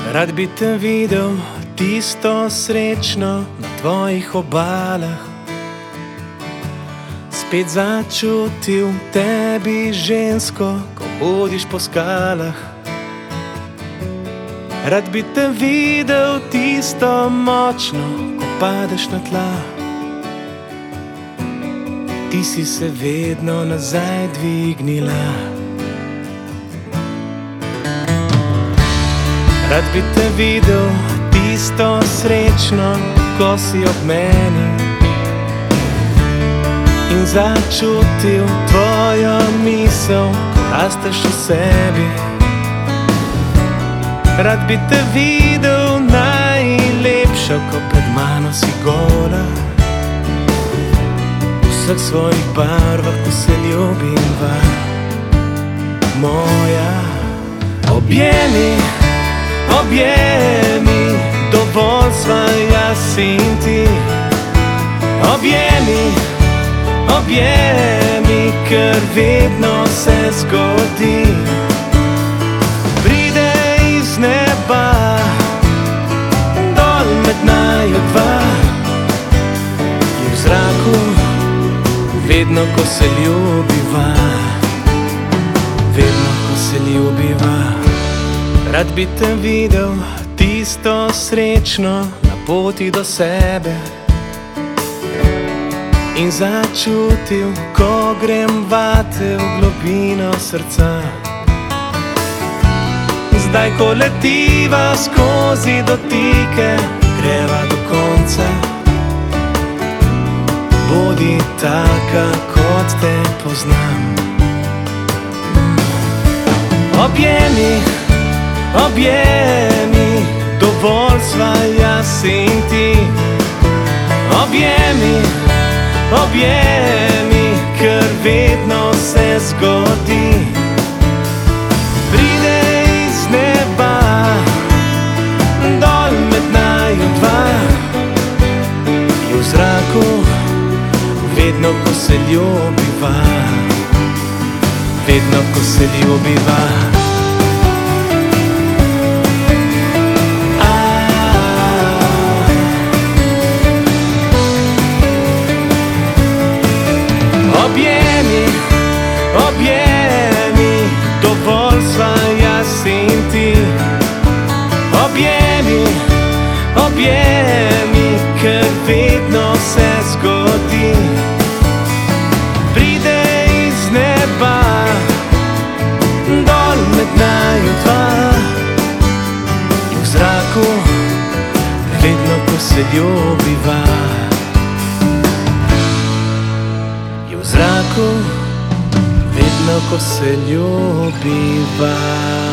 Rad bi te videl, tisto srečno na tvojih obalah, spet začutil tebi žensko, ko hodiš po skalah. Rad bi te videl, tisto močno, ko padeš na tla. Ti si se vedno nazaj dvignila. Rad bi te videl, tisto srečno, ko si ob meni, in začutil tvojo misel, ko rasteš v sebi. Rad bi te videl najlepšo, ko pred mano si gola, v vseh svojih barvah, ko se ljubiva. Moja, objemi, objemi, dovolj sva jaz in ti. Objemi, objemi, ker vedno se zgodi. Pride iz neba, dol med naju dva, je v zraku, vedno ko se ljubiva. Vedno ko se ljubiva. Rad bi te videl, tisto srečno, na poti do sebe, in začutil, ko grem vate v globino srca. Zdaj, ko letiva skozi dotike, greva do konca. Bodi taka, kot te poznam. Objemi, objemi, dovolj sva jaz in ti. Objemi, objemi, ker vedno se zgodi. Pride iz neba, dol med naju dva, je v zraku, vedno ko se ljubiva. Vedno ko se ljubiva. Objemi, objemi, dovolj sva jaz in ti. Objemi, objemi, ker vedno se zgodi. Pride iz neba, dol med naju dva, je v zraku, vedno ko se ljubiva. V zraku, vedno ko se ljubiva.